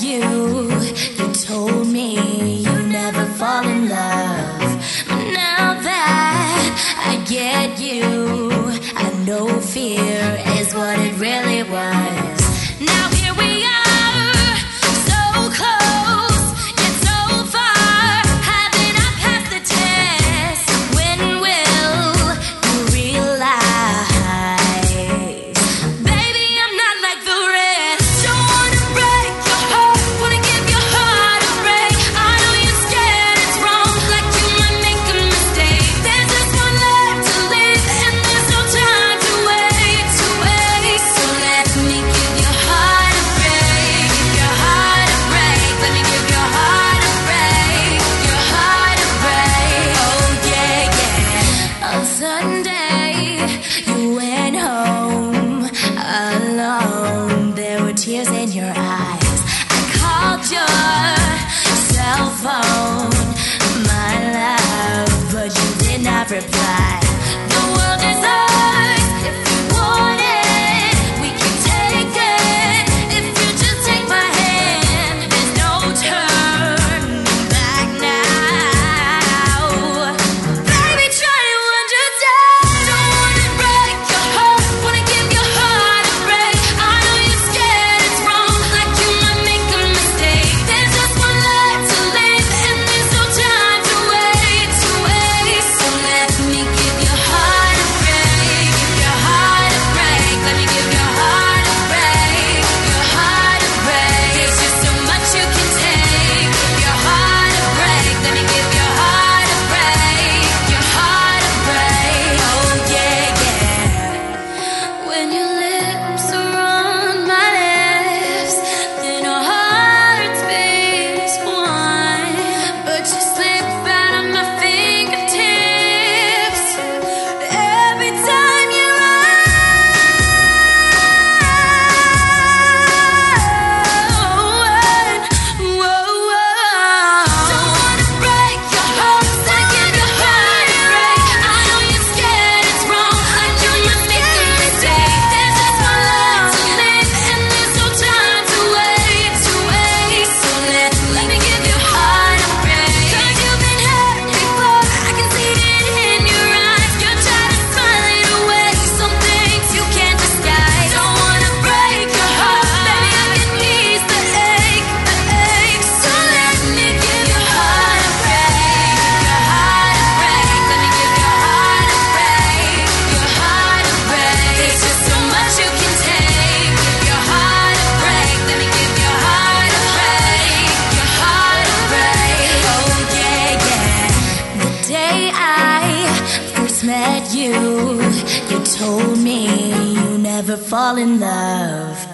you. You told me you never fall in love. But now that I get you, I know fear is what it really was. Now here we are, so close, yet so far. Haven't I passed the test? When will you realize, baby, I'm not like the rest. Don't wanna break your heart, wanna give your heart a break. I know you're scared it's wrong, like you might make a mistake. There's just one life to live, and there's no time to wait, to waste. So let me give your heart a break, give your heart a break. Let me give your heart a break, your heart a break. Oh yeah, yeah. On Sunday, you went home alone. There were tears in your eyes. I called your cell phone, my love, but you did not reply. The world is ours if you want it. We can take it if you just take my hand. There's no turning back now. Baby, try to understand. Don't wanna break your heart, wanna give your heart a break. I know you're scared it's wrong, like you might make a mistake. There's just one life to live, and there's no time to wait, to waste. So let me give your heart a break, give your heart a break. Let me give your heart a break, your heart a break. There's just so much you can take. Give your heart a break. Let me give your heart a break, your heart a break. Oh yeah, yeah. When your lips are on my lips, then our hearts beat as one. But you slip out of my fingertips every time you run. Whoa. Don't wanna break your heart, so give your heart a break. I know you're scared it's wrong, like you must make a mistake. There's just one life to live, and there's no time to wait, to waste. So let me give your heart a break. 'Cause you've been hurt before, I can see it in your eyes. You're trying to smile it away, some things you can't disguise. Don't wanna break your heart, baby, I can ease the ache, the ache. So let me give your heart a break, your heart a break. Let me give your heart a break, your heart a break. There's just so much you can take. Give your heart a break. Let me give your heart a break, your heart a break. Oh yeah, yeah. The day I first met you, you told me you never fall in love.